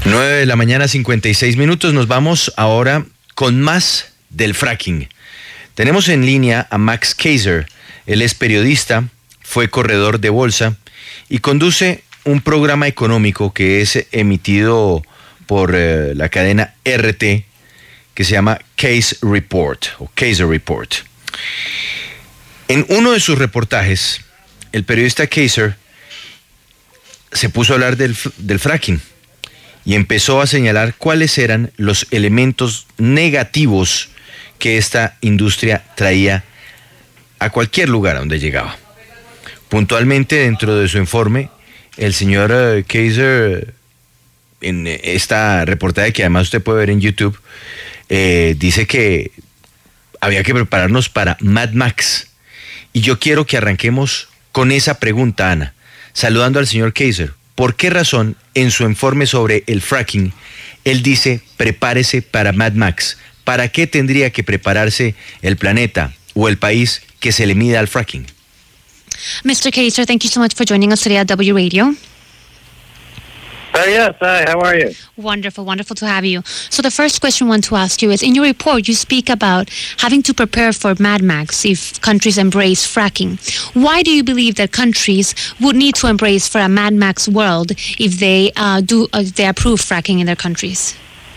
9:56 a.m. Nos vamos ahora con más del fracking. Tenemos en línea a Max Keiser. Él es periodista, fue corredor de bolsa y conduce un programa económico que es emitido por la cadena RT, que se llama Case Report o Keiser Report. En uno de sus reportajes, el periodista Keiser se puso a hablar del fracking y empezó a señalar cuáles eran los elementos negativos que esta industria traía a cualquier lugar a donde llegaba. Puntualmente, dentro de su informe, el señor Keiser, en esta reportaje que además usted puede ver en YouTube, dice que había que prepararnos para Mad Max. Y yo quiero que arranquemos con esa pregunta, Ana, saludando al señor Keiser. ¿Por qué razón en su informe sobre el fracking él dice prepárese para Mad Max? ¿Para qué tendría que prepararse el planeta o el país que se le mida al fracking? Mr. Keiser, thank you so much for joining us today at W Radio. Yes, hi, how are you? Wonderful, wonderful to have you. So the first question I want to ask you is, in your report, you speak about having to prepare for Mad Max if countries embrace fracking. Why do you believe that countries would need to embrace for a Mad Max world if they they approve fracking in their countries?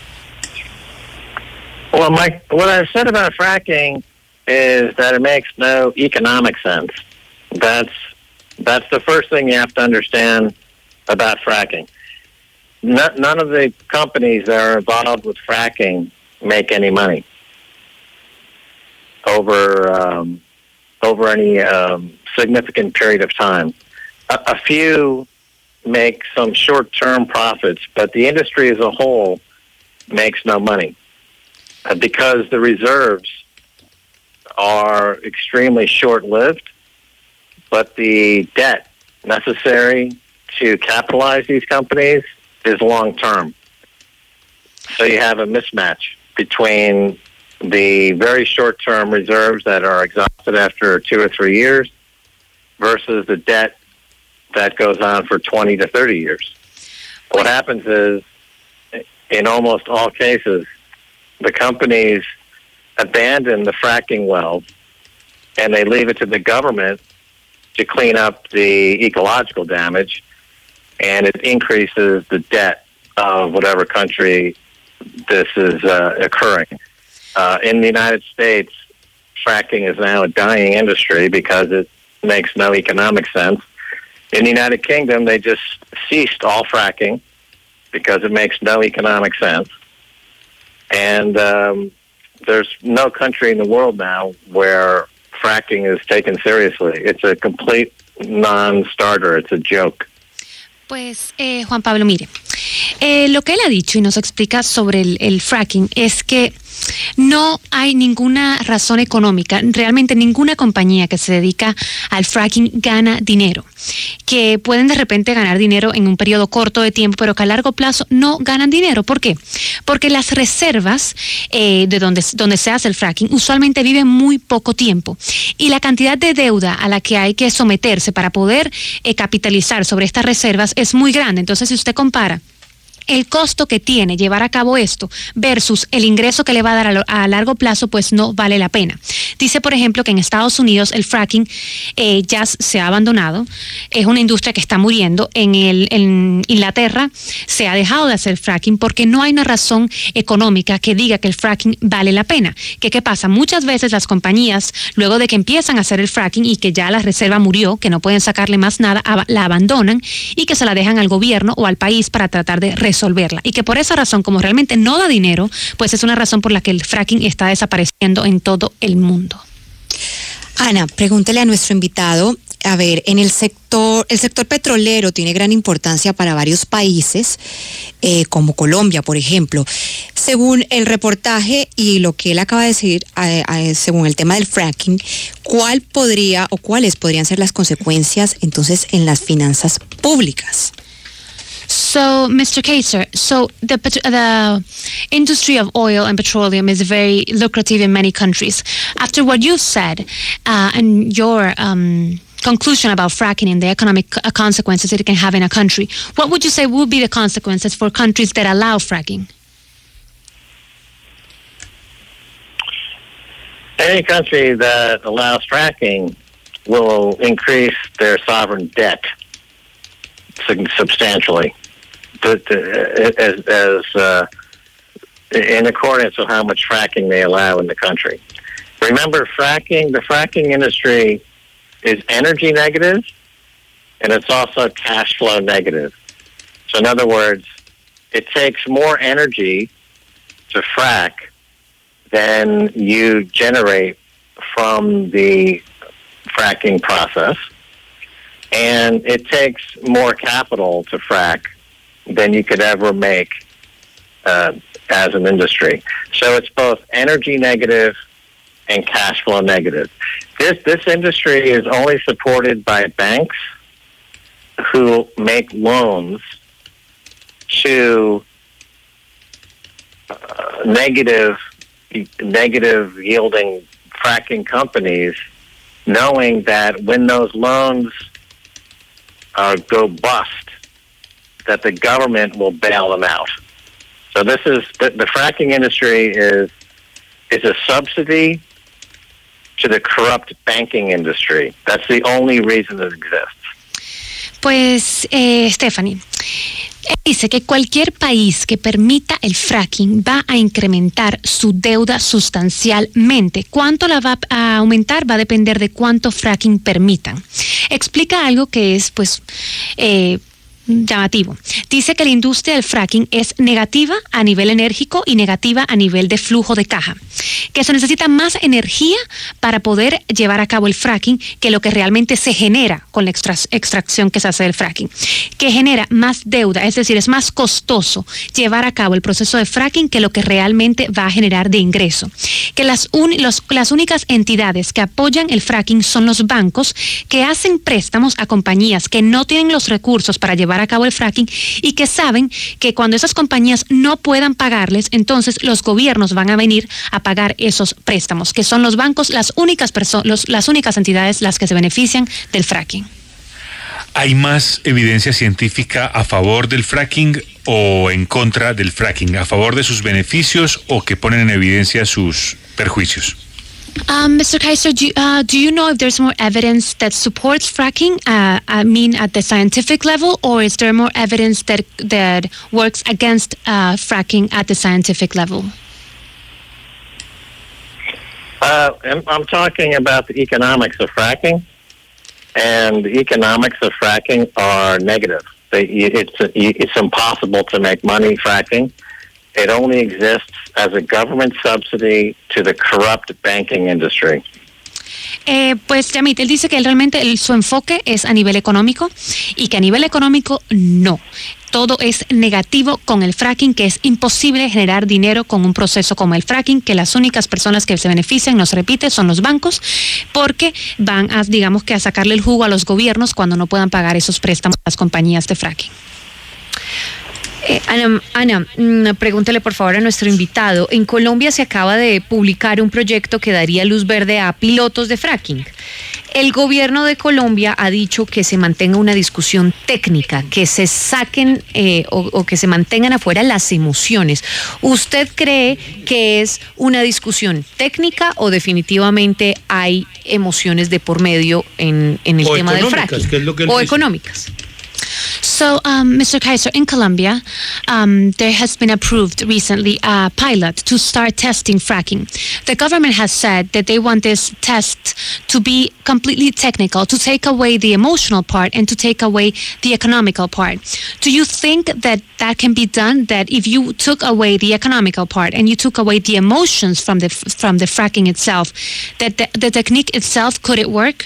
Well, what I've said about fracking is that it makes no economic sense. That's the first thing you have to understand about fracking. None of the companies that are involved with fracking make any money over any significant period of time. A few make some short-term profits, but the industry as a whole makes no money because the reserves are extremely short-lived, but the debt necessary to capitalize these companies is long-term. So you have a mismatch between the very short-term reserves that are exhausted after 2 or 3 years versus the debt that goes on for 20 to 30 years. What happens is, in almost all cases, the companies abandon the fracking wells and they leave it to the government to clean up the ecological damage, and it increases the debt of whatever country this is occurring. In the United States, fracking is now a dying industry because it makes no economic sense. In the United Kingdom, they just ceased all fracking because it makes no economic sense. And there's no country in the world now where fracking is taken seriously. It's a complete non-starter. It's a joke. Pues Juan Pablo, mire, lo que él ha dicho y nos explica sobre el fracking es que no hay ninguna razón económica, realmente ninguna compañía que se dedica al fracking gana dinero, que pueden de repente ganar dinero en un periodo corto de tiempo, pero que a largo plazo no ganan dinero. ¿Por qué? Porque las reservas de donde se hace el fracking usualmente viven muy poco tiempo y la cantidad de deuda a la que hay que someterse para poder capitalizar sobre estas reservas es muy grande. Entonces, si usted compara el costo que tiene llevar a cabo esto versus el ingreso que le va a dar a largo plazo, pues no vale la pena. Dice, por ejemplo, que en Estados Unidos el fracking ya se ha abandonado, es una industria que está muriendo. En Inglaterra se ha dejado de hacer fracking porque no hay una razón económica que diga que el fracking vale la pena. ¿Qué pasa? Muchas veces las compañías, luego de que empiezan a hacer el fracking y que ya la reserva murió, que no pueden sacarle más nada, la abandonan y que se la dejan al gobierno o al país para tratar de resolverla, y que por esa razón, como realmente no da dinero, pues es una razón por la que el fracking está desapareciendo en todo el mundo. Ana, pregúntele a nuestro invitado, a ver, el sector petrolero tiene gran importancia para varios países, como Colombia, por ejemplo. Según el reportaje y lo que él acaba de decir, según el tema del fracking, ¿cuáles podrían ser las consecuencias entonces en las finanzas públicas? So, Mr. Keiser, the industry of oil and petroleum is very lucrative in many countries. After what you've said and your conclusion about fracking and the economic consequences it can have in a country, what would you say would be the consequences for countries that allow fracking? Any country that allows fracking will increase their sovereign debt substantially, in accordance with how much fracking they allow in the country. Remember, the fracking industry is energy negative, and it's also cash flow negative. So in other words, it takes more energy to frack than you generate from the fracking process, and it takes more capital to frack than you could ever make as an industry. So it's both energy negative and cash flow negative. This industry is only supported by banks who make loans to negative yielding fracking companies, knowing that when those loans go bust, that the government will bail them out. So this is the fracking industry is a subsidy to the corrupt banking industry. That's the only reason it exists. Pues, Stephanie, dice que cualquier país que permita el fracking va a incrementar su deuda sustancialmente. ¿Cuánto la va a aumentar? Va a depender de cuánto fracking permitan. Explica algo que es, pues, llamativo. Dice que la industria del fracking es negativa a nivel enérgico y negativa a nivel de flujo de caja, que se necesita más energía para poder llevar a cabo el fracking que lo que realmente se genera con la extracción que se hace del fracking, que genera más deuda, es decir, es más costoso llevar a cabo el proceso de fracking que lo que realmente va a generar de ingreso, que las únicas entidades que apoyan el fracking son los bancos, que hacen préstamos a compañías que no tienen los recursos para llevar a cabo el fracking y que saben que cuando esas compañías no puedan pagarles, entonces los gobiernos van a venir a pagar esos préstamos, que son los bancos las únicas entidades las que se benefician del fracking. ¿Hay más evidencia científica a favor del fracking o en contra del fracking? ¿A favor de sus beneficios o que ponen en evidencia sus perjuicios? Mr. Kaiser, do you know if there's more evidence that supports fracking, I mean at the scientific level, or is there more evidence that works against fracking at the scientific level? I'm talking about the economics of fracking, and the economics of fracking are negative. It's impossible to make money fracking. It only exists as a government subsidy to the corrupt banking industry. Pues Yamit, él dice que realmente su enfoque es a nivel económico y que a nivel económico no. Todo es negativo con el fracking, que es imposible generar dinero con un proceso como el fracking, que las únicas personas que se benefician, nos repite, son los bancos, porque van a, digamos que a sacarle el jugo a los gobiernos cuando no puedan pagar esos préstamos a las compañías de fracking. Ana, pregúntele por favor a nuestro invitado. En Colombia se acaba de publicar un proyecto que daría luz verde a pilotos de fracking. El gobierno de Colombia ha dicho que se mantenga una discusión técnica, que se saquen o que se mantengan afuera las emociones. ¿Usted cree que es una discusión técnica o definitivamente hay emociones de por medio en el tema del fracking? ¿Qué es lo que él o dice? Económicas. So, Mr. Kaiser, in Colombia, there has been approved recently a pilot to start testing fracking. The government has said that they want this test to be completely technical, to take away the emotional part and to take away the economical part. Do you think that that can be done, that if you took away the economical part and you took away the emotions from the fracking itself, that the technique itself, could it work?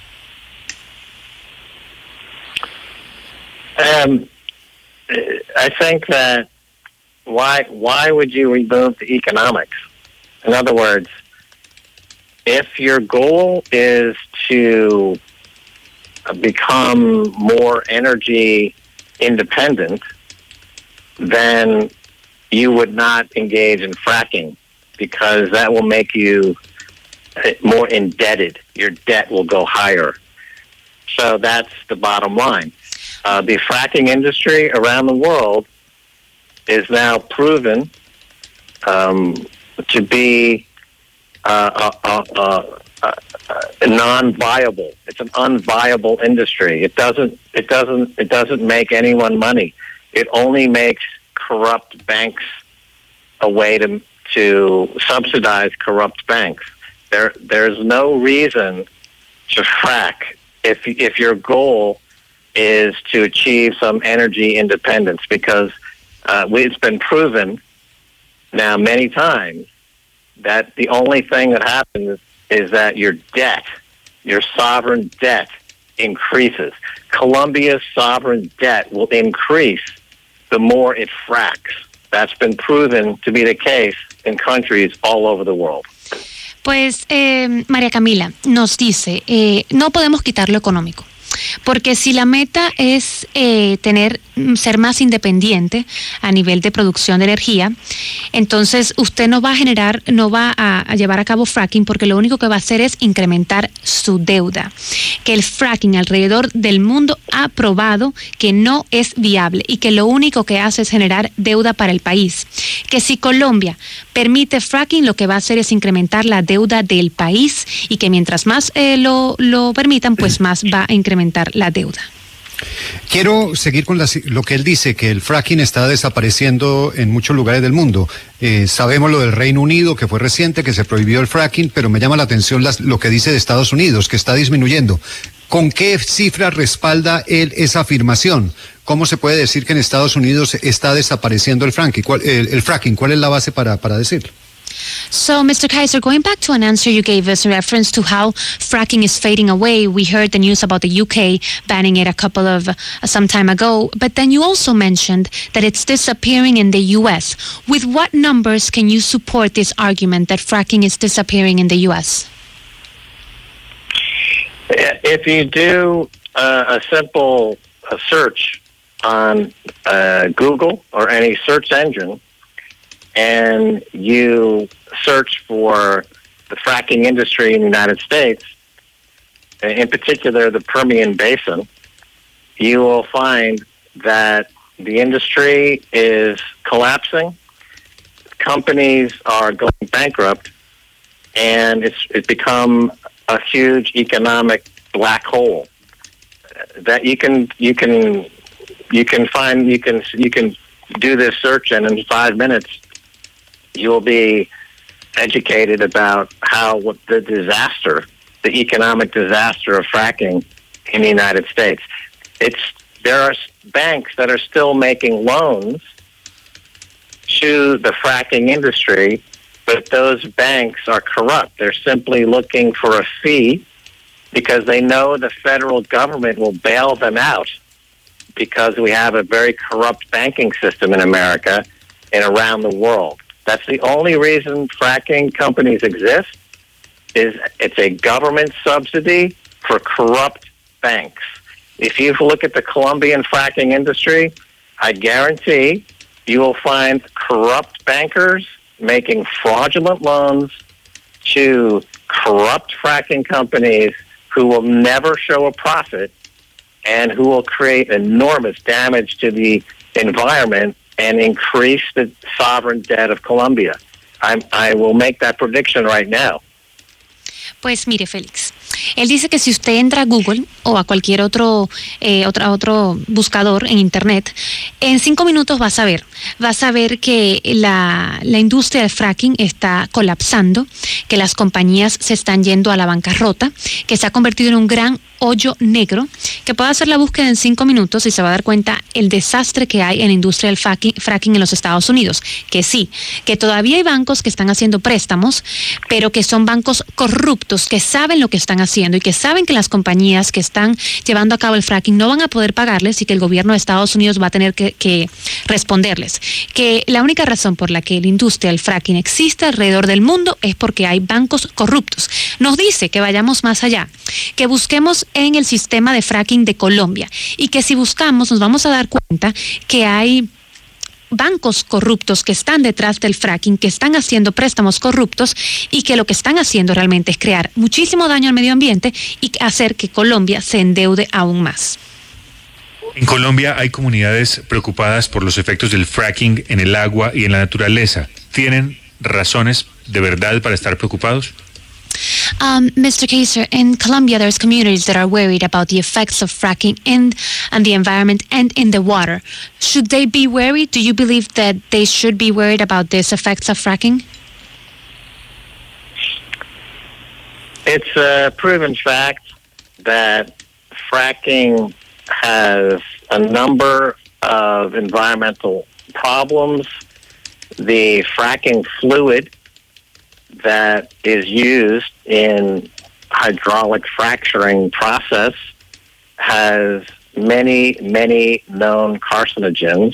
I think that why would you remove the economics? In other words, if your goal is to become more energy independent, then you would not engage in fracking, because that will make you more indebted. Your debt will go higher. So that's the bottom line. The fracking industry around the world is now proven to be non-viable. It's an unviable industry. It doesn't make anyone money. It only makes corrupt banks a way to subsidize corrupt banks. There's no reason to frack if your goal is to achieve some energy independence, because it's been proven now many times that the only thing that happens is that your sovereign debt increases. Colombia's sovereign debt will increase the more it fracks. That's been proven to be the case in countries all over the world. Pues María Camila nos dice, no podemos quitar lo económico, porque si la meta es ser más independiente a nivel de producción de energía, entonces usted no va a llevar a cabo fracking, porque lo único que va a hacer es incrementar su deuda. Que el fracking alrededor del mundo ha probado que no es viable y que lo único que hace es generar deuda para el país. Que si Colombia permite fracking, lo que va a hacer es incrementar la deuda del país, y que mientras más lo permitan, pues más va a incrementar la deuda. Quiero seguir con lo que él dice, que el fracking está desapareciendo en muchos lugares del mundo. Sabemos lo del Reino Unido, que fue reciente, que se prohibió el fracking, pero me llama la atención lo que dice de Estados Unidos, que está disminuyendo. ¿Con qué cifra respalda él esa afirmación? ¿Cómo se puede decir que en Estados Unidos está desapareciendo el fracking? ¿Cuál es la base para decirlo? So, Mr. Kaiser, going back to an answer you gave us in reference to how fracking is fading away, we heard the news about the UK banning it some time ago, but then you also mentioned that it's disappearing in the US. With what numbers can you support this argument that fracking is disappearing in the US? If you do a simple search on Google or any search engine, and you search for the fracking industry in the United States, in particular the Permian Basin, you will find that the industry is collapsing, companies are going bankrupt, and it's become a huge economic black hole that you can do this search, and in 5 minutes you'll be educated about what the economic disaster of fracking in the United States. There are banks that are still making loans to the fracking industry, but those banks are corrupt. They're simply looking for a fee because they know the federal government will bail them out, because we have a very corrupt banking system in America and around the world. That's the only reason fracking companies exist, is it's a government subsidy for corrupt banks. If you look at the Colombian fracking industry, I guarantee you will find corrupt bankers making fraudulent loans to corrupt fracking companies who will never show a profit and who will create enormous damage to the environment and increase the sovereign debt of Colombia. I will make that prediction right now. Pues mire, Félix, él dice que si usted entra a Google o a cualquier otro buscador en Internet, en 5 minutos va a saber que la industria del fracking está colapsando, que las compañías se están yendo a la bancarrota, que se ha convertido en un gran hoyo negro, que puede hacer la búsqueda en 5 minutos y se va a dar cuenta el desastre que hay en la industria del fracking en los Estados Unidos. Que sí, que todavía hay bancos que están haciendo préstamos, pero que son bancos corruptos, que saben lo que están haciendo y que saben que las compañías que están llevando a cabo el fracking no van a poder pagarles, y que el gobierno de Estados Unidos va a tener que responderles. Que la única razón por la que la industria del fracking existe alrededor del mundo es porque hay bancos corruptos. Nos dice que vayamos más allá, que busquemos en el sistema de fracking de Colombia, y que si buscamos nos vamos a dar cuenta que hay bancos corruptos que están detrás del fracking, que están haciendo préstamos corruptos y que lo que están haciendo realmente es crear muchísimo daño al medio ambiente y hacer que Colombia se endeude aún más. En Colombia hay comunidades preocupadas por los efectos del fracking en el agua y en la naturaleza. ¿Tienen razones de verdad para estar preocupados? Mr. Kaiser, in Colombia, there's communities that are worried about the effects of fracking on the environment and in the water. Should they be worried? Do you believe that they should be worried about these effects of fracking? It's a proven fact that fracking has a number of environmental problems. The fracking fluid that is used in hydraulic fracturing process has many, many known carcinogens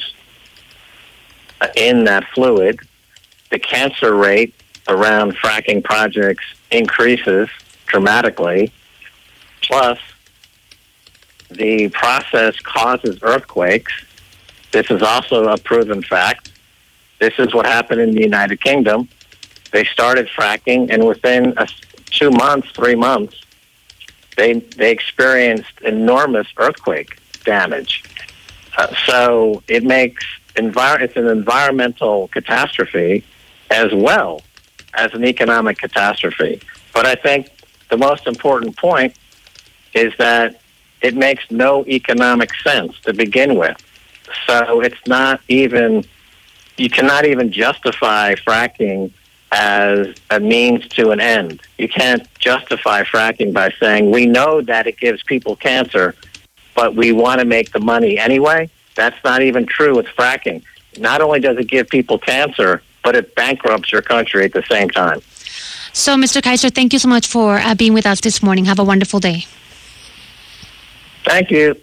in that fluid. The cancer rate around fracking projects increases dramatically. Plus, the process causes earthquakes. This is also a proven fact. This is what happened in the United Kingdom. They started fracking, and within 2 months, 3 months, they experienced enormous earthquake damage. So it makes it's an environmental catastrophe as well as an economic catastrophe. But I think the most important point is that it makes no economic sense to begin with. So it's not even, you cannot even justify fracking as a means to an end. You can't justify fracking by saying, we know that it gives people cancer, but we want to make the money anyway. That's not even true with fracking. Not only does it give people cancer, but it bankrupts your country at the same time. So, Mr. Kaiser, thank you so much for being with us this morning. Have a wonderful day. Thank you.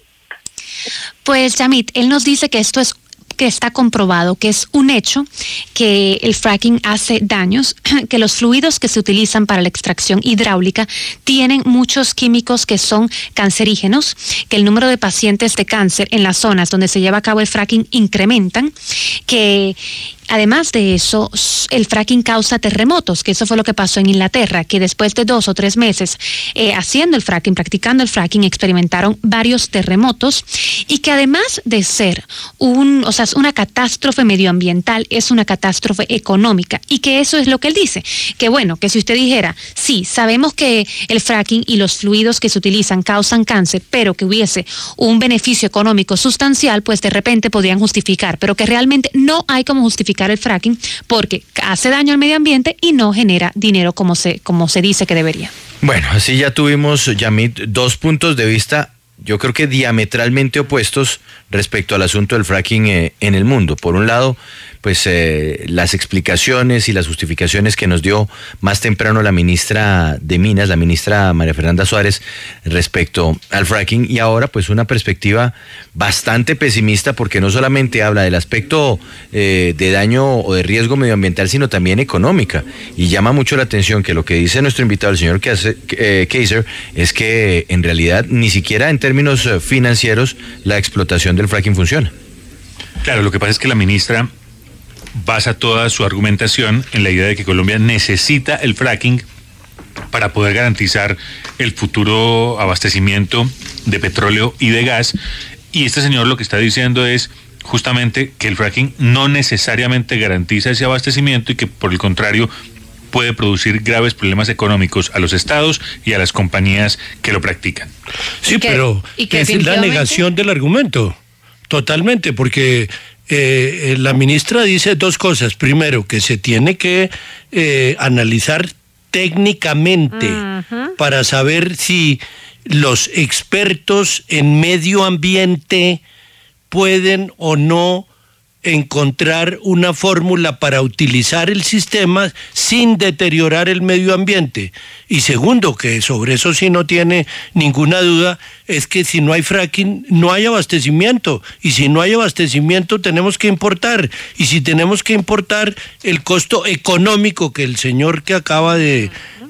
Pues, Yamit, él nos dice que esto es que está comprobado, que es un hecho, que el fracking hace daños, que los fluidos que se utilizan para la extracción hidráulica tienen muchos químicos que son cancerígenos, que el número de pacientes de cáncer en las zonas donde se lleva a cabo el fracking incrementan, que además de eso, el fracking causa terremotos, que eso fue lo que pasó en Inglaterra, que después de 2 o 3 meses haciendo el fracking, practicando el fracking, experimentaron varios terremotos, y que además de ser una catástrofe medioambiental, es una catástrofe económica, y que eso es lo que él dice, que bueno, que si usted dijera, sí, sabemos que el fracking y los fluidos que se utilizan causan cáncer, pero que hubiese un beneficio económico sustancial, pues de repente podrían justificar, pero que realmente no hay como justificar el fracking porque hace daño al medio ambiente y no genera dinero como se dice que debería. Bueno, así ya tuvimos, Yamit, 2 puntos de vista, yo creo que diametralmente opuestos respecto al asunto del fracking en el mundo. Por un lado, pues las explicaciones y las justificaciones que nos dio más temprano la ministra de Minas, la ministra María Fernanda Suárez, respecto al fracking, y ahora pues una perspectiva bastante pesimista, porque no solamente habla del aspecto de daño o de riesgo medioambiental, sino también económica, y llama mucho la atención que lo que dice nuestro invitado, el señor Kaiser, es que en realidad ni siquiera en términos financieros la explotación del fracking funciona. Claro, lo que pasa es que la ministra basa toda su argumentación en la idea de que Colombia necesita el fracking para poder garantizar el futuro abastecimiento de petróleo y de gas. Y este señor lo que está diciendo es justamente que el fracking no necesariamente garantiza ese abastecimiento y que por el contrario puede producir graves problemas económicos a los estados y a las compañías que lo practican. Sí, pero es la negación del argumento, totalmente, porque la ministra dice 2 cosas. Primero, que se tiene que analizar técnicamente para saber si los expertos en medio ambiente pueden o no encontrar una fórmula para utilizar el sistema sin deteriorar el medio ambiente. Y segundo, que sobre eso sí no tiene ninguna duda, es que si no hay fracking, no hay abastecimiento. Y si no hay abastecimiento, tenemos que importar. Y si tenemos que importar, el costo económico que el señor que acaba de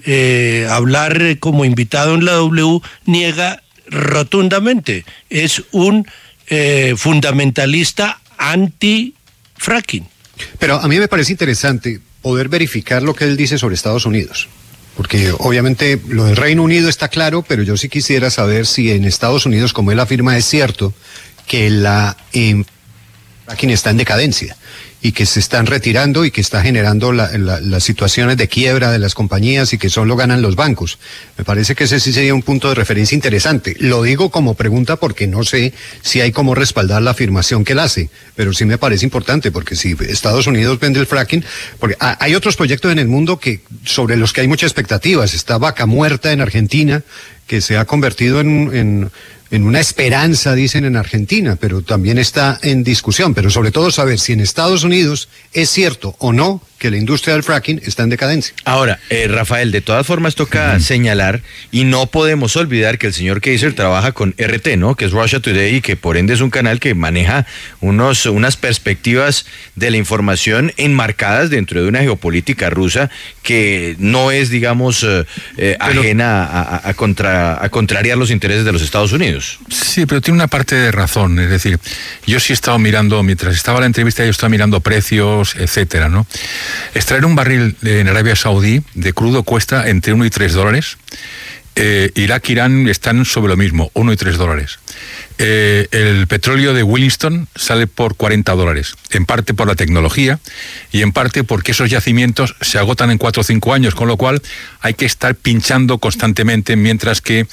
hablar como invitado en la W niega rotundamente. Es un fundamentalista fracking. Pero a mí me parece interesante poder verificar lo que él dice sobre Estados Unidos. Porque obviamente lo del Reino Unido está claro, pero yo sí quisiera saber si en Estados Unidos, como él afirma, es cierto que la fracking está en decadencia y que se están retirando y que está generando las situaciones de quiebra de las compañías y que solo ganan los bancos. Me parece que ese sí sería un punto de referencia interesante. Lo digo como pregunta porque no sé si hay cómo respaldar la afirmación que él hace, pero sí me parece importante porque si Estados Unidos vende el fracking, porque hay otros proyectos en el mundo sobre los que hay muchas expectativas. Está Vaca Muerta en Argentina, que se ha convertido en una esperanza, dicen en Argentina, pero también está en discusión. Pero sobre todo saber si en Estados Unidos es cierto o no que la industria del fracking está en decadencia. Ahora, Rafael, de todas formas toca señalar, y no podemos olvidar que el señor Kaiser trabaja con RT, ¿no? Que es Russia Today, y que por ende es un canal que maneja unas perspectivas de la información enmarcadas dentro de una geopolítica rusa que no es, digamos, ajena a contrariar los intereses de los Estados Unidos. Sí, pero tiene una parte de razón. Es decir, yo sí he estado mirando, mientras estaba la entrevista, yo estaba mirando precios, etcétera, ¿no? Extraer un barril en Arabia Saudí de crudo cuesta entre $1 y $3. Irak, Irán están sobre lo mismo, $1 y $3. El petróleo de Williston sale por $40, en parte por la tecnología y en parte porque esos yacimientos se agotan en 4 o 5 años, con lo cual hay que estar pinchando constantemente, mientras que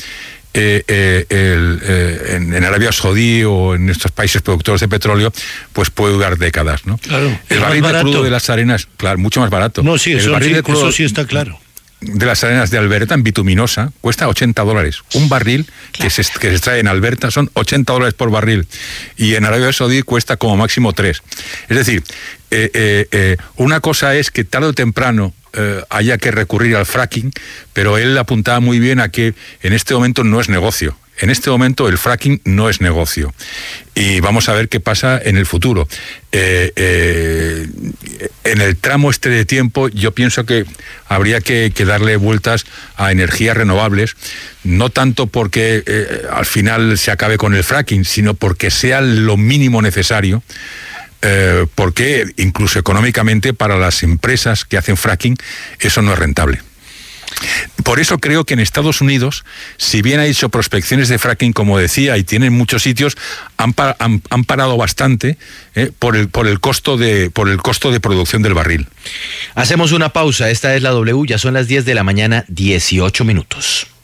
en Arabia Saudí o en estos países productores de petróleo, pues puede durar décadas, ¿no? Claro, el barril de crudo de las Arenas, claro, mucho más barato. No, sí, eso sí está claro. De las Arenas de Alberta, en bituminosa, cuesta $80. Un barril que se extrae en Alberta son $80 por barril. Y en Arabia Saudí cuesta como máximo 3. Es decir, una cosa es que tarde o temprano haya que recurrir al fracking, pero él apuntaba muy bien a que en este momento no es negocio. En este momento el fracking no es negocio. Y vamos a ver qué pasa en el futuro. En el tramo este de tiempo, yo pienso que habría que darle vueltas a energías renovables, no tanto porque al final se acabe con el fracking, sino porque sea lo mínimo necesario. Porque incluso económicamente para las empresas que hacen fracking eso no es rentable. Por eso creo que en Estados Unidos, si bien ha hecho prospecciones de fracking, como decía, y tienen muchos sitios, han parado bastante por el costo de producción del barril. Hacemos una pausa. Esta es la W. Ya son las 10 de la mañana, 18 minutos.